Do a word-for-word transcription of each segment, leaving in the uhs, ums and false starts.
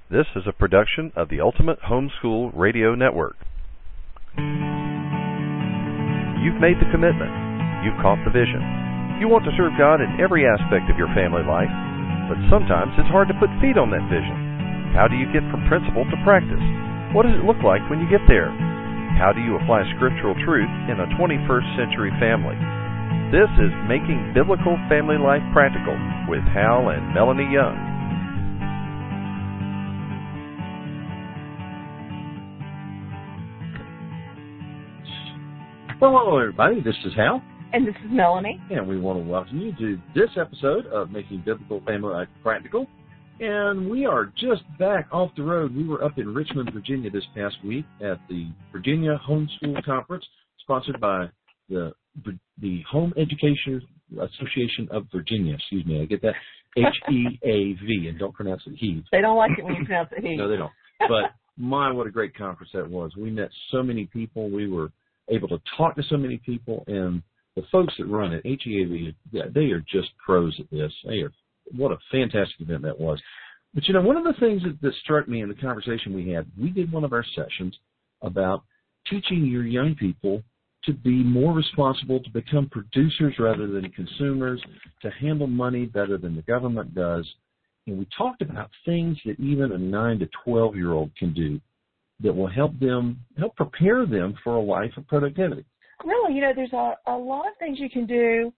This is a production of the Ultimate Homeschool Radio Network. You've made the commitment. You've caught the vision. You want to serve God in every aspect of your family life, but sometimes it's hard to put feet on that vision. How do you get from principle to practice? What does it look like when you get there? How do you apply scriptural truth in a twenty-first century family? This is Making Biblical Family Life Practical with Hal and Melanie Young. Hello, everybody. This is Hal. And this is Melanie. And we want to welcome you to this episode of Making Biblical Family Life Practical. And we are just back off the road. We were up in Richmond, Virginia this past week at the Virginia Homeschool Conference, sponsored by the the Home Education Association of Virginia. Excuse me, I get that. H E A V, and don't pronounce it he. They don't like it when you pronounce it he. No, they don't. But, my, what a great conference that was. We met so many people. We were able to talk to so many people, and the folks that run it, H E A V, yeah, they are just pros at this. They are, what a fantastic event that was. But, you know, one of the things that, that struck me in the conversation we had, we did one of our sessions about teaching your young people to be more responsible, to become producers rather than consumers, to handle money better than the government does. And we talked about things that even a nine to twelve-year-old can do that will help them, help prepare them for a life of productivity. Really, you know, there's a, a lot of things you can do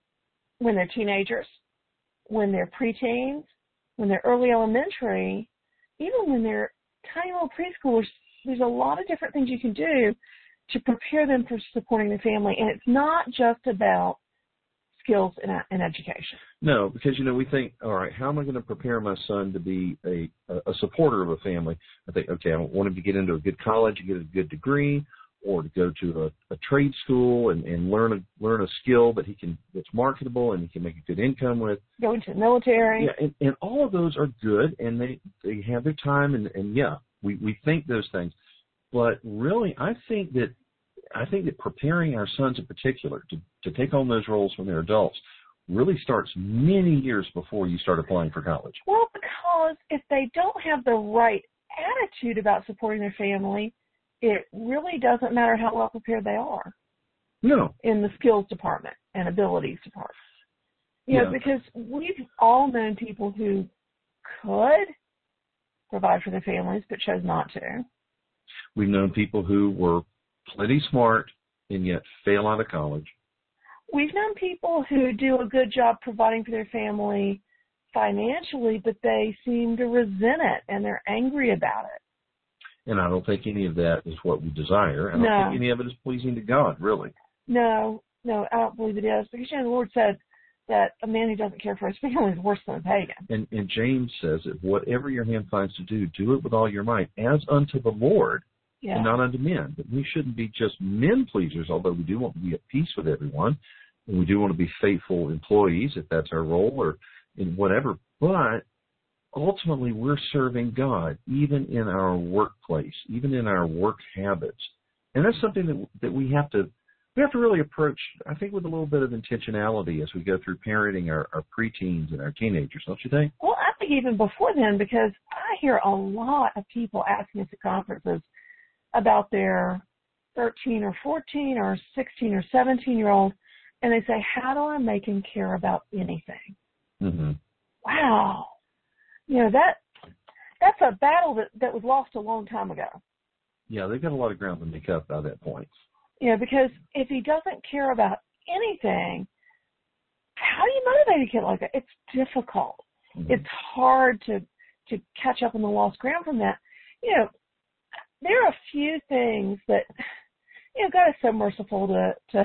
when they're teenagers, when they're preteens, when they're early elementary, even when they're tiny little preschoolers. There's a lot of different things you can do to prepare them for supporting the family. And it's not just about skills in, in education. No, because, you know, we think, all right, how am I going to prepare my son to be a, a supporter of a family? I think, okay, I want him to get into a good college and get a good degree, or to go to a, a trade school and, and learn a learn a skill that he can that's marketable and he can make a good income with. Go into the military. Yeah, and, and all of those are good, and they, they have their time, and, and yeah, we, we think those things. But really, I think that I think that preparing our sons in particular to, to take on those roles when they're adults really starts many years before you start applying for college. Well, because if they don't have the right attitude about supporting their family, it really doesn't matter how well prepared they are. No. In the skills department and abilities department. You know, yeah. because we've all known people who could provide for their families but chose not to. We've known people who were plenty smart and yet fail out of college. We've known people who do a good job providing for their family financially, but they seem to resent it and they're angry about it. And I don't think any of that is what we desire. I don't no. think any of it is pleasing to God, really. No, no, I don't believe it is. Because, you know, the Lord said that a man who doesn't care for his family is worse than a pagan. And, and James says that whatever your hand finds to do, do it with all your might, as unto the Lord, yeah. and not unto men. But we shouldn't be just men pleasers, although we do want to be at peace with everyone. And we do want to be faithful employees, if that's our role, or in whatever. But ultimately, we're serving God, even in our workplace, even in our work habits. And that's something that that we have to we have to really approach, I think, with a little bit of intentionality as we go through parenting our, our preteens and our teenagers, don't you think? Well, I think even before then, because I hear a lot of people asking us at conferences about their thirteen or fourteen or sixteen or seventeen-year-old, and they say, how do I make him care about anything? Mm-hmm. Wow. You know, that that's a battle that, that was lost a long time ago. Yeah, they've got a lot of ground to make up by that point. You know, because if he doesn't care about anything, how do you motivate a kid like that? It's difficult. Mm-hmm. It's hard to, to catch up on the lost ground from that. You know, there are a few things that, you know, God is so merciful to, to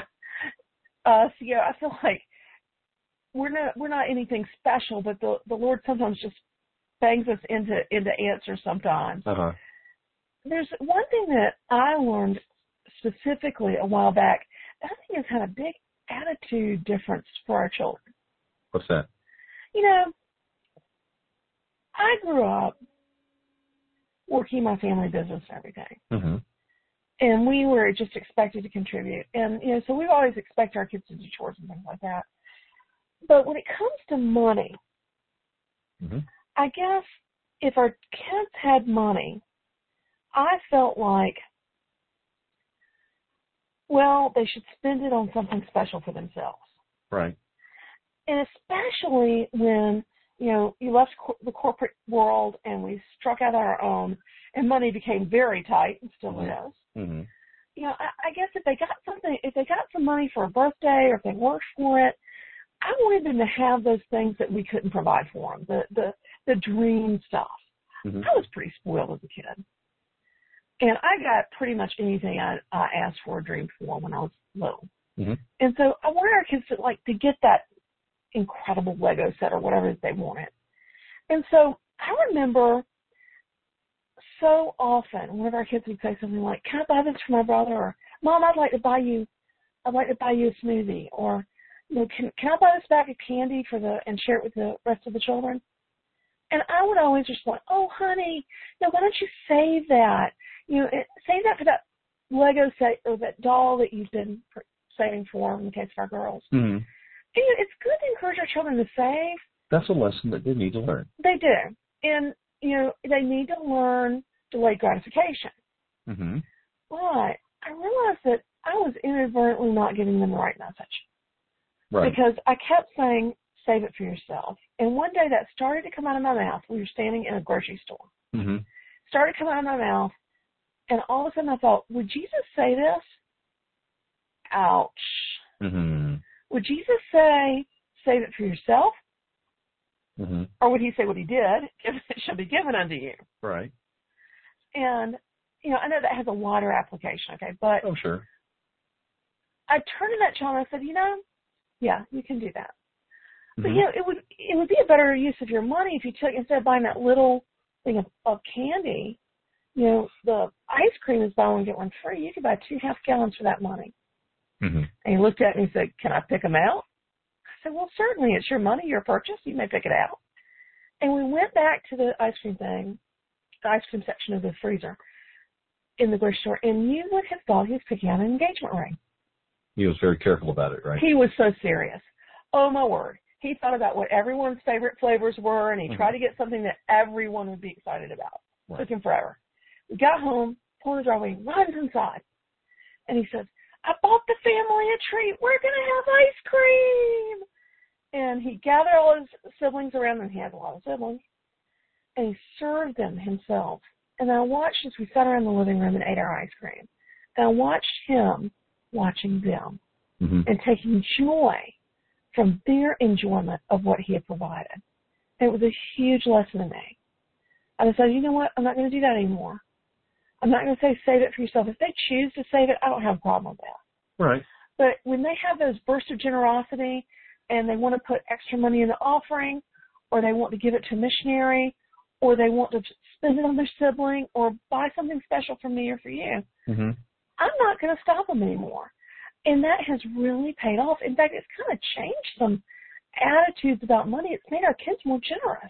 us. You know, I feel like we're not we're not anything special, but the, the Lord sometimes just bangs us into into answers sometimes. Uh-huh. There's one thing that I learned specifically a while back that I think has had a big attitude difference for our children. What's that? You know, I grew up working my family business and everything. Mm-hmm. And we were just expected to contribute. And, you know, so we've always expected our kids to do chores and things like that. But when it comes to money, mm-hmm. I guess if our kids had money, I felt like, well, they should spend it on something special for themselves. Right. And especially when, you know, you left co- the corporate world and we struck out on our own and money became very tight and still Mm-hmm. is. Mm-hmm. You know, I, I guess if they got something, if they got some money for a birthday or if they worked for it, I wanted them to have those things that we couldn't provide for them, the the, the dream stuff. Mm-hmm. I was pretty spoiled as a kid. And I got pretty much anything I, I asked for or dreamed for when I was little. Mm-hmm. And so I wanted our kids to, like, to get that incredible Lego set or whatever they wanted. And so I remember so often one of our kids would say something like, can I buy this for my brother? Or, Mom, I'd like to buy you, I'd like to buy you a smoothie. Or, you know, can, can I buy this bag of candy for the, and share it with the rest of the children? And I would always just like, oh, honey, now why don't you save that? You know, save that for that Lego set or that doll that you've been saving for in the case of our girls. Mm-hmm. And, you know, it's good to encourage our children to save. That's a lesson that they need to learn. They do. And, you know, they need to learn delayed gratification. Mm-hmm. But I realized that I was inadvertently not giving them the right message. Right. Because I kept saying, save it for yourself. And one day that started to come out of my mouth. We were standing in a grocery store. Mm-hmm. Started to come out of my mouth. And all of a sudden I thought, would Jesus say this? Ouch. Mm-hmm. Would Jesus say, save it for yourself? Mm-hmm. Or would he say what he did? It shall be given unto you. Right. And, you know, I know that has a wider application, okay? But Oh, sure. I turned to that child and I said, you know, yeah, you can do that. Mm-hmm. But, you know, it would it would be a better use of your money if you took, instead of buying that little thing of, of candy, you know, the ice cream is buy one, get one free. You could buy two half gallons for that money. Mm-hmm. And he looked at me and said, can I pick them out? I said, well, certainly. It's your money, your purchase. You may pick it out. And we went back to the ice cream thing, the ice cream section of the freezer in the grocery store, and you would have thought he was picking out an engagement ring. He was very careful about it, right? He was so serious. Oh, my word. He thought about what everyone's favorite flavors were, and he Mm-hmm. tried to get something that everyone would be excited about. Right. Took him forever. We got home, pulled the driveway, runs inside, and he says, I bought the family a treat. We're going to have ice cream. And he gathered all his siblings around, and he had a lot of siblings, and he served them himself. And I watched as we sat around the living room and ate our ice cream. And I watched him watching them Mm-hmm. and taking joy from their enjoyment of what he had provided. And it was a huge lesson to me. I decided, you know what, I'm not going to do that anymore. I'm not going to say save it for yourself. If they choose to save it, I don't have a problem with that. Right. But when they have those bursts of generosity and they want to put extra money in the offering, or they want to give it to a missionary, or they want to spend it on their sibling, or buy something special for me or for you, Mm-hmm. I'm not going to stop them anymore. And that has really paid off. In fact, it's kind of changed some attitudes about money. It's made our kids more generous.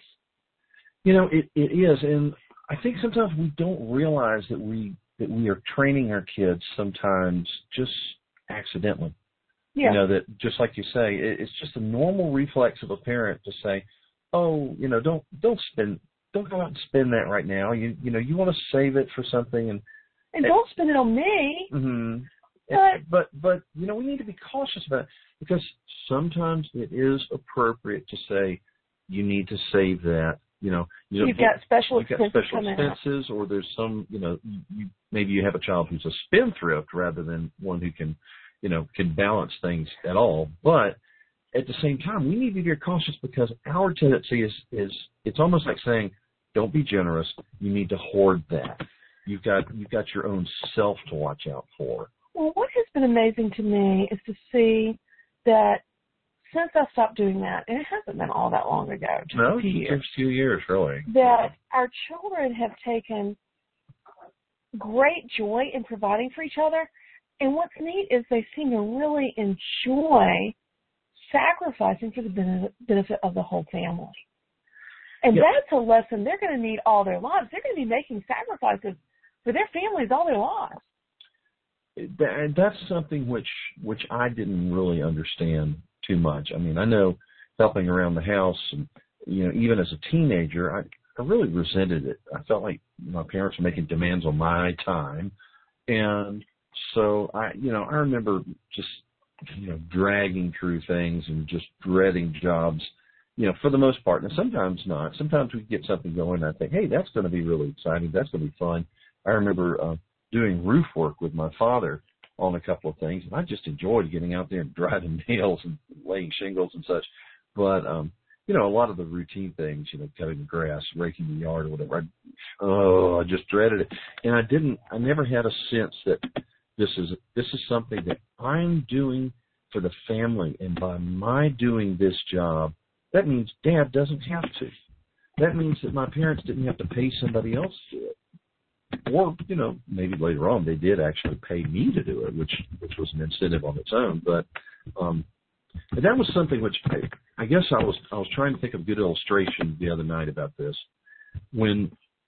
You know, it, it is, and I think sometimes we don't realize that we that we are training our kids sometimes just accidentally. Yeah. You know, that just like you say, it, it's just a normal reflex of a parent to say, "Oh, you know, don't don't spend, don't go out and spend that right now. You you know, you want to save it for something, and and don't spend it on me." Mm-hmm. But, but but you know, we need to be cautious about it, because sometimes it is appropriate to say you need to save that. You know, you you've got special you've got expenses special coming expenses, or there's some, you know, you, maybe you have a child who's a spendthrift rather than one who can, you know, can balance things at all. But at the same time, we need to be very cautious, because our tendency is is it's almost like saying, don't be generous. You need to hoard that. You've got you've got your own self to watch out for. Well, what has been amazing to me is to see that since I stopped doing that, and it hasn't been all that long ago, just No, a few just years, a few years, really. that our children have taken great joy in providing for each other. And what's neat is they seem to really enjoy sacrificing for the benefit of the whole family. And yep. that's a lesson they're going to need all their lives. They're going to be making sacrifices for their families all their lives. That, that's something which which I didn't really understand too much. I mean, I know helping around the house, and, you know, even as a teenager, I I really resented it. I felt like my parents were making demands on my time. And so I, you know, I remember just, you know, dragging through things and just dreading jobs, you know, for the most part. And sometimes not. Sometimes we get something going and I think, hey, that's going to be really exciting. That's going to be fun. I remember uh, doing roof work with my father on a couple of things. And I just enjoyed getting out there and driving nails and laying shingles and such. But, um, you know, a lot of the routine things, you know, cutting the grass, raking the yard or whatever, I, oh, I just dreaded it. And I didn't, I never had a sense that this is, this is something that I'm doing for the family. And by my doing this job, that means Dad doesn't have to. That means that my parents didn't have to pay somebody else to do it. Or, you know, maybe later on they did actually pay me to do it, which which was an incentive on its own. But um, that was something which I, I guess I was I was trying to think of a good illustration the other night about this. When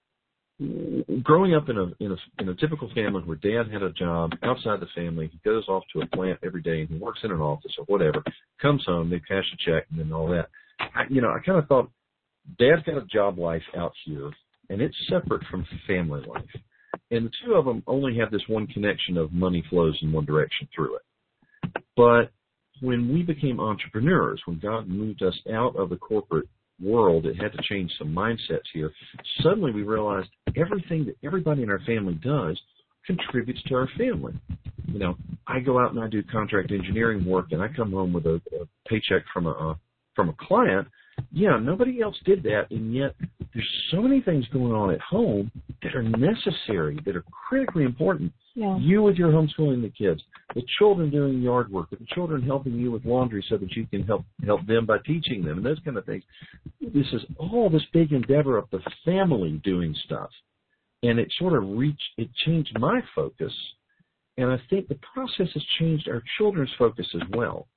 growing up in a in a in a typical family where Dad had a job outside the family, he goes off to a plant every day and he works in an office or whatever, comes home, they cash a check and then all that. I, you know, I kind of thought Dad's got a job life out here, and it's separate from family life. And the two of them only have this one connection of money flows in one direction through it. But when we became entrepreneurs, when God moved us out of the corporate world, it had to change some mindsets here. Suddenly we realized everything that everybody in our family does contributes to our family. You know, I go out and I do contract engineering work, and I come home with a, a paycheck from a, a from a client. Yeah, nobody else did that, and yet there's so many things going on at home that are necessary, that are critically important. Yeah. You with your homeschooling the kids, the children doing yard work, the children helping you with laundry so that you can help help them by teaching them, and those kind of things. This is all this big endeavor of the family doing stuff, and it sort of reached, it changed my focus, and I think the process has changed our children's focus as well.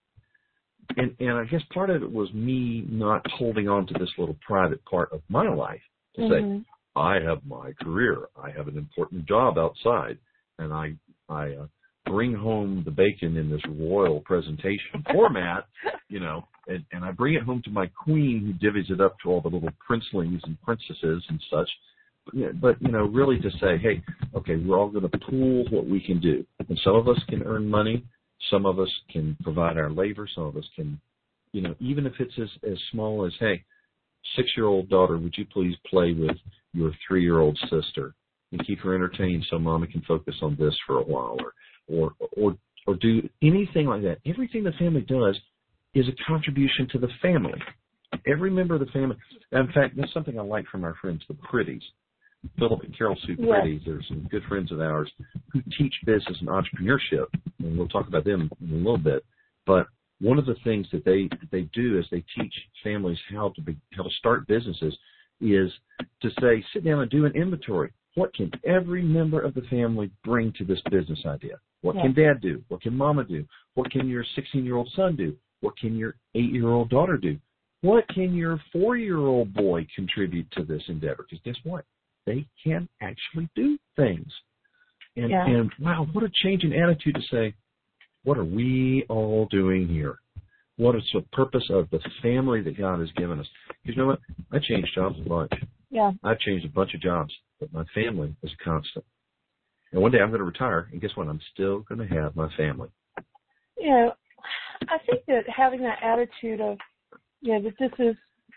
And, and I guess part of it was me not holding on to this little private part of my life to mm-hmm. say, I have my career, I have an important job outside, and I I uh, bring home the bacon in this royal presentation format, you know, and, and I bring it home to my queen who divvies it up to all the little princelings and princesses and such. But, but you know, really to say, hey, okay, we're all going to pool what we can do. And some of us can earn money. Some of us can provide our labor. Some of us can, you know, even if it's as, as small as, hey, six-year-old daughter, would you please play with your three-year-old sister and keep her entertained so Mama can focus on this for a while, or, or, or, or do anything like that. Everything the family does is a contribution to the family. Every member of the family. In fact, that's something I like from our friends, the Pretties. Philip and Carol Sue Pretty, yes. They're some good friends of ours who teach business and entrepreneurship, and we'll talk about them in a little bit. But one of the things that they that they do is they teach families how to be, how to start businesses is to say, sit down and do an inventory. What can every member of the family bring to this business idea? What yes. can Dad do? What can Mama do? What can your sixteen-year-old son do? What can your eight-year-old daughter do? What can your four-year-old boy contribute to this endeavor? Because guess what? They can actually do things. And, yeah. and, wow, what a change in attitude to say, what are we all doing here? What is the purpose of the family that God has given us? Because you know what? I changed jobs a bunch. Yeah. I've changed a bunch of jobs, but my family is constant. And one day I'm going to retire, and guess what? I'm still going to have my family. You know, I think that having that attitude of, you know, that this is,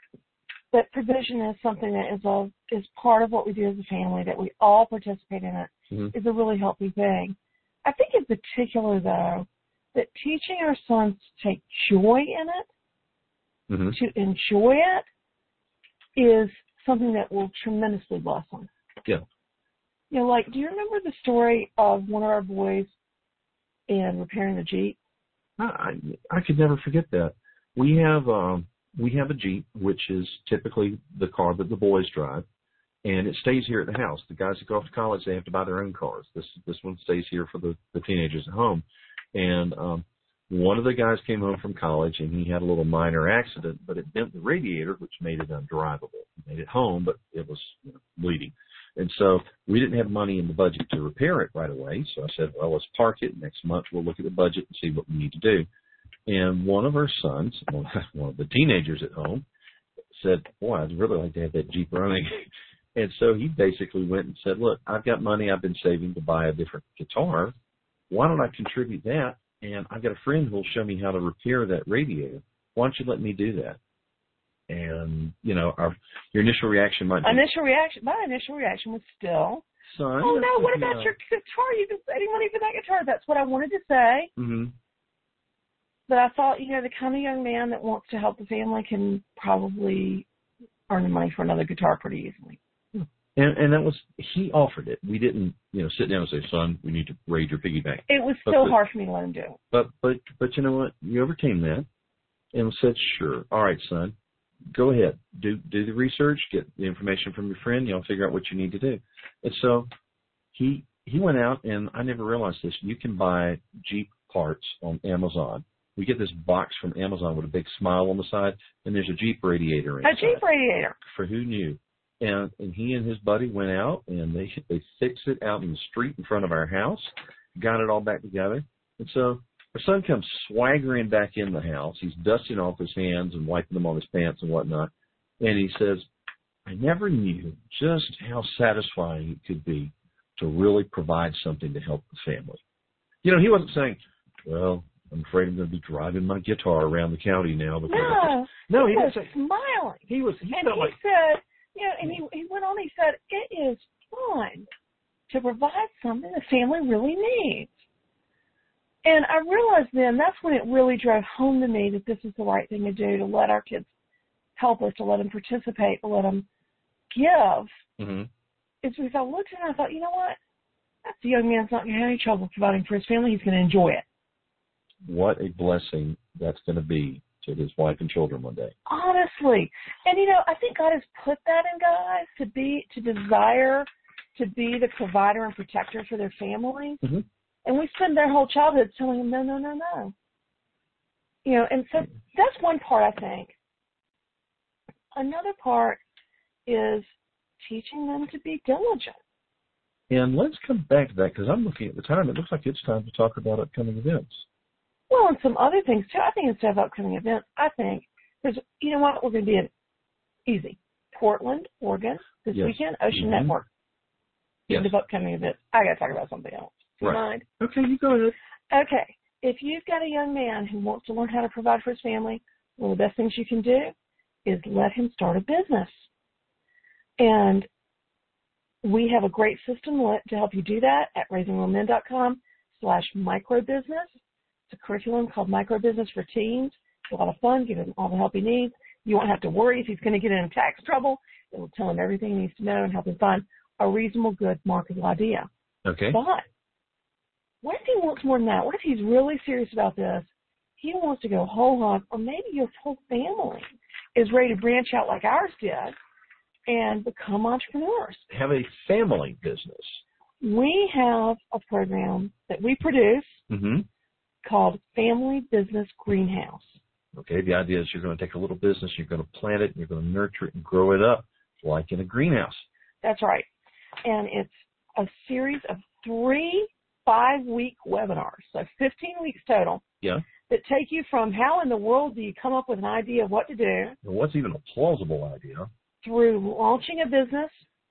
that provision is something that is a, is part of what we do as a family, that we all participate in it, mm-hmm. is a really healthy thing. I think in particular, though, that teaching our sons to take joy in it, mm-hmm. to enjoy it, is something that will tremendously bless them. Yeah. You know, like, do you remember the story of one of our boys in repairing the Jeep? I I could never forget that. We have um we have a Jeep, which is typically the car that the boys drive, and it stays here at the house. The guys that go off to college, they have to buy their own cars. This this one stays here for the, the teenagers at home. And um, one of the guys came home from college, and he had a little minor accident, but it bent the radiator, which made it undrivable. It made it home, but it was you know, bleeding. And so we didn't have money in the budget to repair it right away. So I said, well, let's park it. Next month we'll look at the budget and see what we need to do. And one of our sons, one of the teenagers at home, said, boy, I'd really like to have that Jeep running. And so he basically went and said, look, I've got money I've been saving to buy a different guitar. Why don't I contribute that? And I've got a friend who will show me how to repair that radiator. Why don't you let me do that? And, you know, our your initial reaction might be. Initial reaction, my initial reaction was still, son, oh, no, what about know. your guitar? You've been saving money for that guitar. That's what I wanted to say. Mm-hmm. But I thought, you know, the kind of young man that wants to help the family can probably earn the money for another guitar pretty easily. And, and that was, he offered it. We didn't, you know, sit down and say, son, we need to raid your piggy bank. It was but, still but, hard for me to let him do it. But, but, but you know what? You overcame that and said, sure. All right, son, go ahead. Do, do the research, get the information from your friend. You'll figure out what you need to do. And so he, he went out, and I never realized this. You can buy Jeep parts on Amazon. We get this box from Amazon with a big smile on the side, and there's a Jeep radiator inside. A Jeep radiator. For who knew? And, and he and his buddy went out, and they they fixed it out in the street in front of our house, got it all back together. And so our son comes swaggering back in the house. He's dusting off his hands and wiping them on his pants and whatnot. And he says, I never knew just how satisfying it could be to really provide something to help the family. You know, he wasn't saying, well, I'm afraid I'm going to be driving my guitar around the county now. Because no, no, he, he was was smiling. He was, he and felt he like, said, you know, and he, he went on, he said, it is fun to provide something the family really needs. And I realized then that's when it really drove home to me that this is the right thing to do, to let our kids help us, to let them participate, to let them give. Mm-hmm. It's because I looked at it and I thought, you know what? That's the young man's not going to have any trouble providing for his family. He's going to enjoy it. What a blessing that's going to be to his wife and children one day. Honestly. And, you know, I think God has put that in guys to be, to desire to be the provider and protector for their families. Mm-hmm. And we spend their whole childhood telling them, no, no, no, no. You know, and so that's one part, I think. Another part is teaching them to be diligent. And let's come back to that, because I'm looking at the time. It looks like it's time to talk about upcoming events. Well, and some other things, too. I think instead of upcoming events, I think there's, you know what, we're going to be in easy. Portland, Oregon, this yes. weekend, Ocean mm-hmm. Network. Yes. End of upcoming events. I got to talk about something else. Do you right. mind? Okay, you go ahead. Okay. If you've got a young man who wants to learn how to provide for his family, one of the best things you can do is let him start a business. And we have a great system to help you do that at raising real men dot com slash microbusiness. It's a curriculum called Microbusiness for Teens. It's a lot of fun, give him all the help he needs. You won't have to worry if he's going to get in tax trouble. It will tell him everything he needs to know and help him find a reasonable, good marketable idea. Okay. But what if he wants more than that? What if he's really serious about this? He wants to go whole hog, or maybe your whole family is ready to branch out like ours did and become entrepreneurs. Have a family business. We have a program that we produce mm-hmm. called Family Business Greenhouse. Okay, the idea is you're going to take a little business, you're going to plant it, and you're going to nurture it and grow it up like in a greenhouse. That's right. And it's a series of three five-week webinars, so fifteen weeks total, yeah. that take you from how in the world do you come up with an idea of what to do. And what's even a plausible idea? Through launching a business.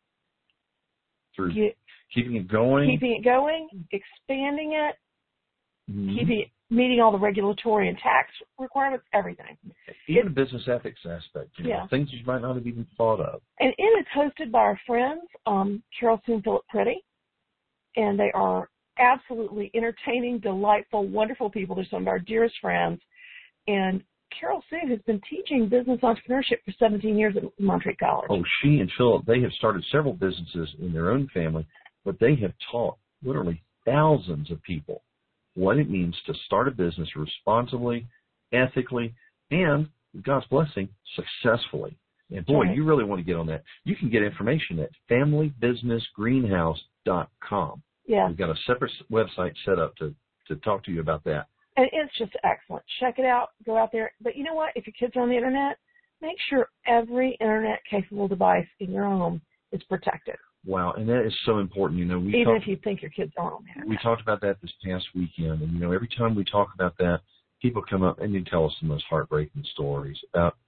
Through you, keeping it going. Keeping it going, expanding it, mm-hmm. keeping it, meeting all the regulatory and tax requirements, everything. Even the business ethics aspect, you know, yeah. things you might not have even thought of. And it is hosted by our friends, um, Carol Sue and Philip Pretty, and they are absolutely entertaining, delightful, wonderful people. They're some of our dearest friends. And Carol Sue has been teaching business entrepreneurship for seventeen years at Montreat College. Oh, she and Philip, they have started several businesses in their own family, but they have taught literally thousands of people what it means to start a business responsibly, ethically, and, with God's blessing, successfully. And boy, right. you really want to get on that. You can get information at family business greenhouse dot com. Yeah. We've got a separate website set up to, to talk to you about that. And it's just excellent. Check it out. Go out there. But you know what? If your kids are on the Internet, make sure every Internet-capable device in your home is protected. Wow, and that is so important. You know, we Even talk, if you think your kids are on the Internet. We talked about that this past weekend. And, you know, every time we talk about that, people come up and they tell us the most heartbreaking stories about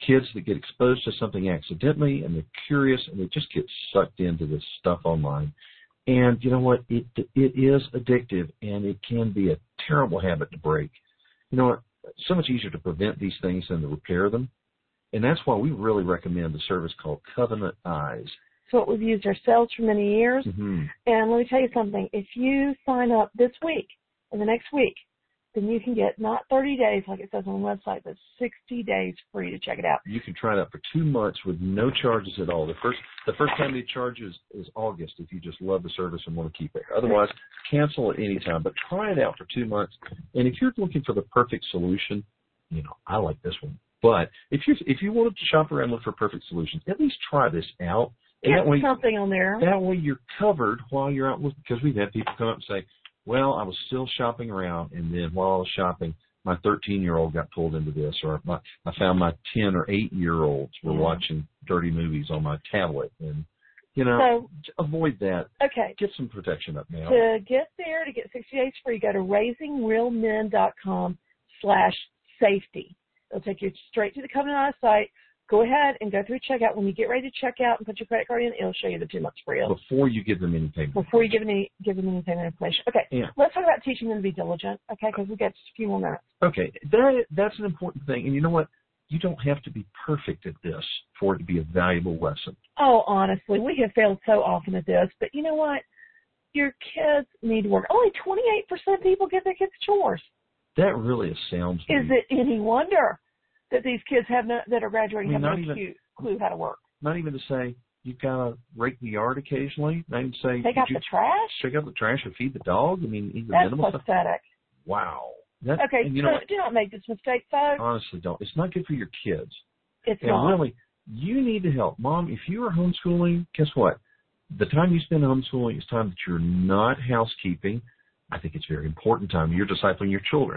kids that get exposed to something accidentally, and they're curious, and they just get sucked into this stuff online. And you know what? It it is addictive, and it can be a terrible habit to break. You know what? It's so much easier to prevent these things than to repair them. And that's why we really recommend a service called Covenant Eyes. It's what we've used ourselves for many years. Mm-hmm. And let me tell you something. If you sign up this week, in the next week, then you can get not thirty days like it says on the website, but sixty days free to check it out. You can try it out for two months with no charges at all. The first the first time they charge is, is August if you just love the service and want to keep it. Otherwise, cancel at any time. But try it out for two months. And if you're looking for the perfect solution, you know, I like this one. But if you if you wanted to shop around and look for perfect solutions, at least try this out. And Get that way, something on there. That way you're covered while you're out looking, because we've had people come up and say, well, I was still shopping around, and then while I was shopping, my thirteen-year-old got pulled into this, or my, I found my ten- or eight-year-olds were yeah. watching dirty movies on my tablet. And, you know, so, avoid that. Okay. Get some protection up now. To get there, to get sixty days free, go to raisingrealmen.com slash safety. It'll take you straight to the Covenant Eyes site. Go ahead and go through checkout. When you get ready to check out and put your credit card in, it'll show you the two months free. Before you give them any payment. Before you give any give them any payment information. Okay. Yeah. Let's talk about teaching them to be diligent. Okay, because we've got just a few more minutes. Okay. That that's an important thing. And you know what? You don't have to be perfect at this for it to be a valuable lesson. Oh, honestly, we have failed so often at this. But you know what? Your kids need work. Only twenty-eight percent of people give their kids chores. That really astounds me. Is it any wonder that these kids have no, that are graduating I mean, have no even, cute, clue how to work? Not even to say you've got to rake the yard occasionally. Not even to say take out the trash. Take out the trash or feed the dog. I mean, even that's minimal pathetic. Stuff. Wow. That, okay, you so know, do not make this mistake, folks. Honestly, don't. It's not good for your kids. It's and not. really, you need to help. Mom, if you are homeschooling, guess what? The time you spend homeschooling is time that you're not housekeeping. I think it's very important time. You're discipling your children.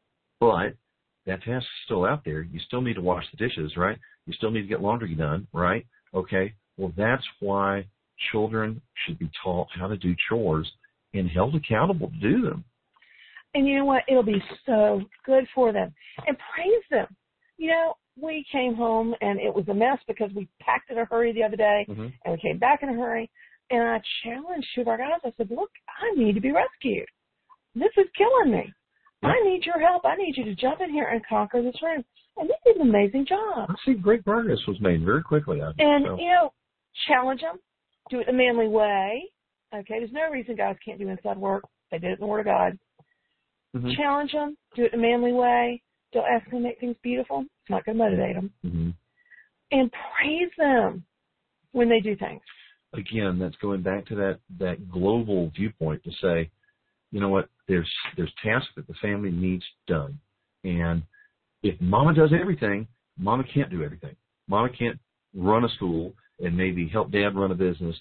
But that task is still out there. You still need to wash the dishes, right? You still need to get laundry done, right? Okay. Well, that's why children should be taught how to do chores and held accountable to do them. And you know what? It'll be so good for them. And praise them. You know, we came home and it was a mess because we packed in a hurry the other day, mm-hmm. and we came back in a hurry. And I challenged two of our guys. I said, look, I need to be rescued. This is killing me. I need your help. I need you to jump in here and conquer this room. And they did an amazing job. I see great progress was made very quickly. I and, so. you know, challenge them. Do it the manly way. Okay, there's no reason guys can't do inside work. They did it in the Word of God. Mm-hmm. Challenge them. Do it the manly way. Don't ask them to make things beautiful. It's not going to motivate them. Mm-hmm. And praise them when they do things. Again, that's going back to that, that global viewpoint to say, you know what, there's there's tasks that the family needs done. And if Mama does everything, Mama can't do everything. Mama can't run a school and maybe help Dad run a business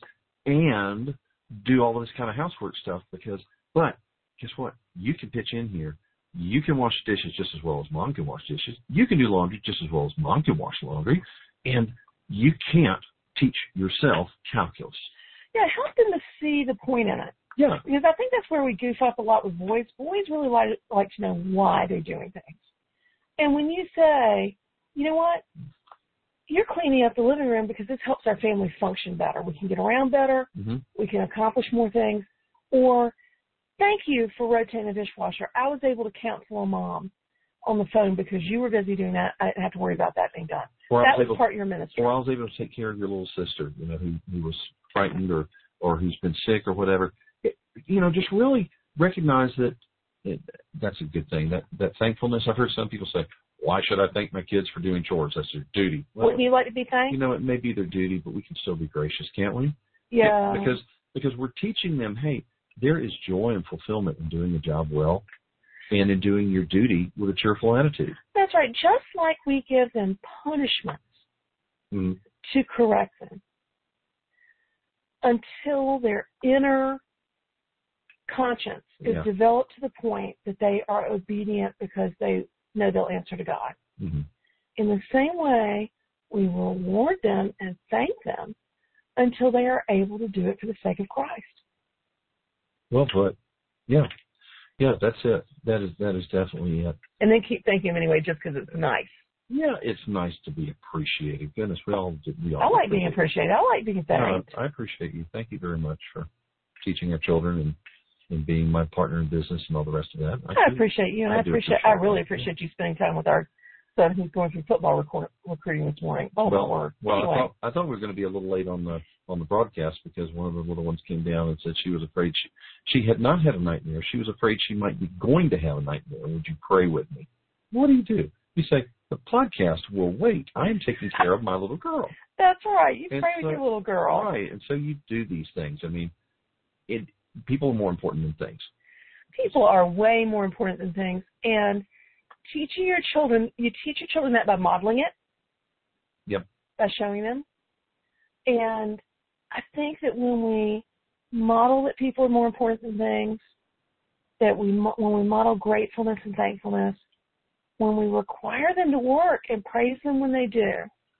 and do all of this kind of housework stuff because, but guess what? You can pitch in here. You can wash dishes just as well as Mom can wash dishes. You can do laundry just as well as Mom can wash laundry. And you can't teach yourself calculus. Yeah, help them to see the point in it. Yeah. Because I think that's where we goof up a lot with boys. Boys really like, like to know why they're doing things. And when you say, you know what, you're cleaning up the living room because this helps our family function better. We can get around better. Mm-hmm. We can accomplish more things. Or, thank you for rotating the dishwasher. I was able to counsel a mom on the phone because you were busy doing that. I didn't have to worry about that being done. Or that was was able, part of your ministry. Or I was able to take care of your little sister, you know, who, who was frightened or, or who's been sick or whatever. It, you know, just really recognize that it, that's a good thing, that, that thankfulness. I've heard some people say, why should I thank my kids for doing chores? That's their duty. Well, wouldn't you like to be thanked? You know, it may be their duty, but we can still be gracious, can't we? Yeah. Because because we're teaching them, hey, there is joy and fulfillment in doing the job well and in doing your duty with a cheerful attitude. That's right. Just like we give them punishments mm. to correct them until their inner conscience is yeah. developed to the point that they are obedient because they know they'll answer to God. Mm-hmm. In the same way, we reward them and thank them until they are able to do it for the sake of Christ. Well put. Yeah. Yeah, that's it. That is that is definitely it. And then keep thanking them anyway just because it's nice. Yeah, it's nice to be appreciated. Goodness, we all we all. I like being appreciated. I like being thanked. No, I appreciate you. Thank you very much for teaching our children and, and being my partner in business and all the rest of that. I, I appreciate you, and I, I appreciate. I really appreciate you spending time with our son who's going through football record, recruiting this morning. Oh, well, my word. Well, anyway. I thought I thought we were going to be a little late on the on the broadcast because one of the little ones came down and said she was afraid she she had not had a nightmare. She was afraid she might be going to have a nightmare. Would you pray with me? What do you do? You say, the podcast will wait. I am taking care of my little girl. That's right. You and pray so, with your little girl. Right. And so you do these things. I mean, it people are more important than things. People are way more important than things. And teaching your children, you teach your children that by modeling it. Yep. By showing them. And I think that when we model that people are more important than things, that we when we model gratefulness and thankfulness, when we require them to work and praise them when they do,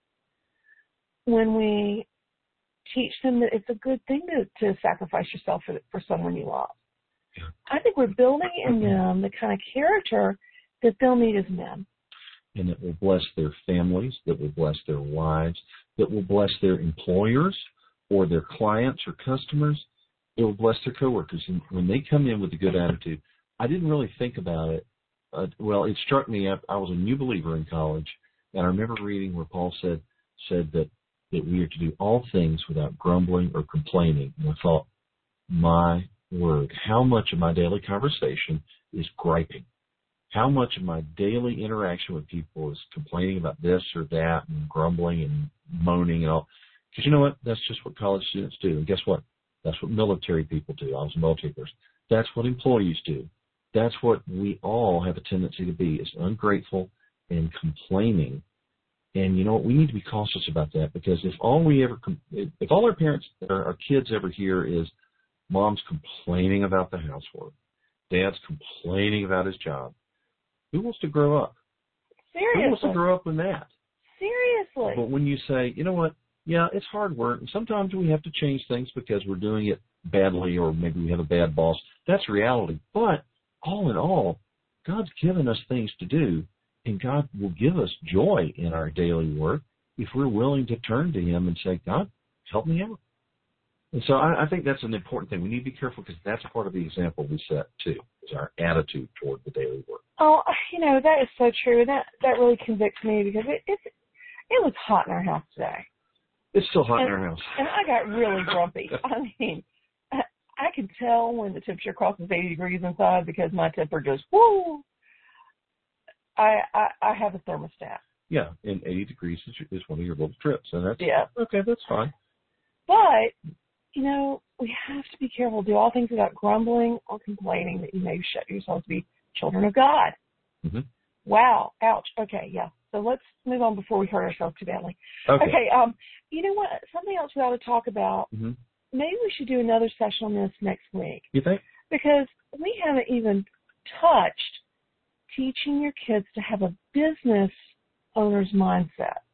when we teach them that it's a good thing to, to sacrifice yourself for, for someone you love, yeah. I think we're building in them the kind of character that they'll need as men. And it will bless their families, that will bless their wives, that will bless their employers or their clients or customers. It will bless their coworkers. And when they come in with a good attitude, I didn't really think about it. Uh, well, it struck me. I, I was a new believer in college, and I remember reading where Paul said said that, that we are to do all things without grumbling or complaining. And I thought, my word, how much of my daily conversation is griping? How much of my daily interaction with people is complaining about this or that and grumbling and moaning and all? Because you know what? That's just what college students do. And guess what? That's what military people do. I was a military person. That's what employees do. That's what we all have a tendency to be, is ungrateful and complaining. And you know what? We need to be cautious about that, because if all we ever, if all our parents, our kids ever hear is mom's complaining about the housework, dad's complaining about his job, who wants to grow up? Seriously. Who wants to grow up in that? Seriously. But when you say, you know what? Yeah, it's hard work, and sometimes we have to change things because we're doing it badly, or maybe we have a bad boss. That's reality. But all in all, God's given us things to do, and God will give us joy in our daily work if we're willing to turn to Him and say, God, help me out. And so I, I think that's an important thing. We need to be careful, because that's part of the example we set, too, is our attitude toward the daily work. Oh, you know, that is so true. That that really convicts me, because it it, it was hot in our house today. It's still hot and, in our house. And I got really grumpy. I mean, I, I could tell when the temperature crosses eighty degrees inside, because my temper just, whoo. I, I, I have a thermostat. Yeah, and eighty degrees is, is one of your little trips. And that's, yeah. Okay, that's fine. But, you know, we have to be careful. Do all things without grumbling or complaining, that you may show yourselves to be children of God. Mm-hmm. Wow. Ouch. Okay, yeah. So let's move on before we hurt ourselves too badly. Okay. Okay, um, you know what? Something else we ought to talk about. Mm-hmm. Maybe we should do another session on this next week. You think? Because we haven't even touched teaching your kids to have a business owner's mindset.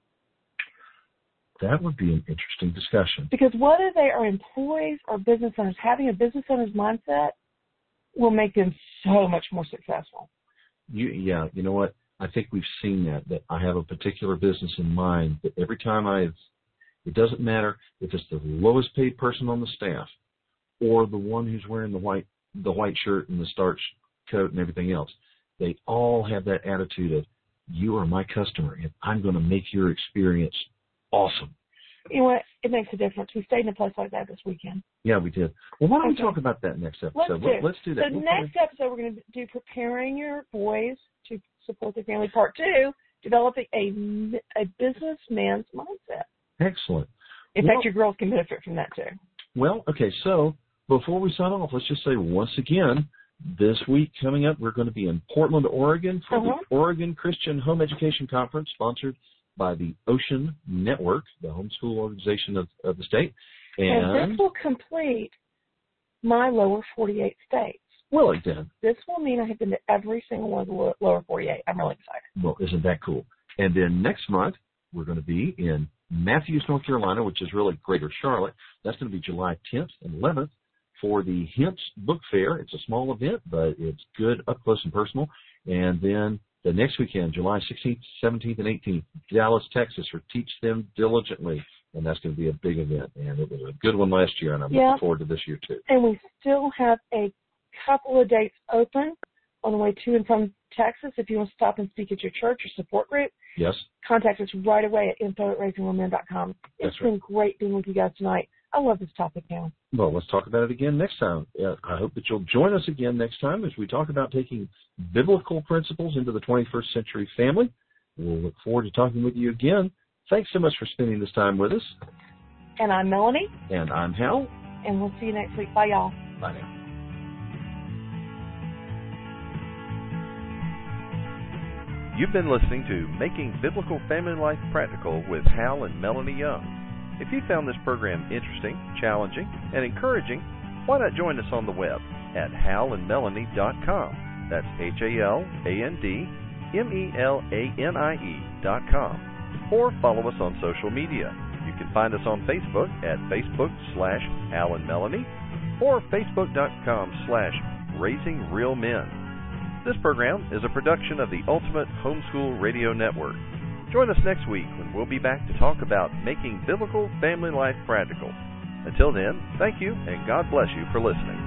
That would be an interesting discussion. Because whether they are employees or business owners, having a business owner's mindset will make them so much more successful. You, yeah, you know what? I think we've seen that, that I have a particular business in mind that every time I've, it doesn't matter if it's the lowest paid person on the staff or the one who's wearing the white, the white shirt and the starch coat and everything else. They all have that attitude of, you are my customer and I'm going to make your experience awesome. You know what? It makes a difference. We stayed in a place like that this weekend. Yeah, we did. Well, why don't okay. we talk about that next episode? Let's do, Let's do that. So we'll next probably... episode, we're going to do preparing your boys to support their family. Part two, developing a, a businessman's mindset. Excellent. In well, fact, your girls can benefit from that too. Well, okay, so before we sign off, let's just say once again, this week coming up, we're going to be in Portland, Oregon for uh-huh. the Oregon Christian Home Education Conference, sponsored by the Ocean Network, the homeschool organization of, of the state. And, and this will complete my lower forty-eight states. Will it then? This will mean I have been to every single one of the lower forty-eight. I'm really excited. Well, isn't that cool? And then next month, we're going to be in Matthews, North Carolina, which is really Greater Charlotte. That's going to be July tenth and eleventh for the Hints Book Fair. It's a small event, but it's good, up close and personal. And then the next weekend, July sixteenth, seventeenth, and eighteenth, Dallas, Texas, for Teach Them Diligently. And that's going to be a big event. And it was a good one last year, and I'm yeah. looking forward to this year, too. And we still have a couple of dates open on the way to and from Texas. If you want to stop and speak at your church or support group, yes, contact us right away at info at raising real men dot com. It's That's been right. great being with you guys tonight. I love this topic now. Well, let's talk about it again next time. Uh, I hope that you'll join us again next time as we talk about taking biblical principles into the twenty-first century family. We'll look forward to talking with you again. Thanks so much for spending this time with us. And I'm Melanie. And I'm Hal. And we'll see you next week. Bye, y'all. Bye now. You've been listening to Making Biblical Family Life Practical with Hal and Melanie Young. If you found this program interesting, challenging, and encouraging, why not join us on the web at hal and melanie dot com. That's H A L A N D M E L A N I E dot com. Or follow us on social media. You can find us on Facebook at Facebook slash Hal and Melanie or Facebook.com slash Raising Real Men. This program is a production of the Ultimate Homeschool Radio Network. Join us next week when we'll be back to talk about making biblical family life practical. Until then, thank you and God bless you for listening.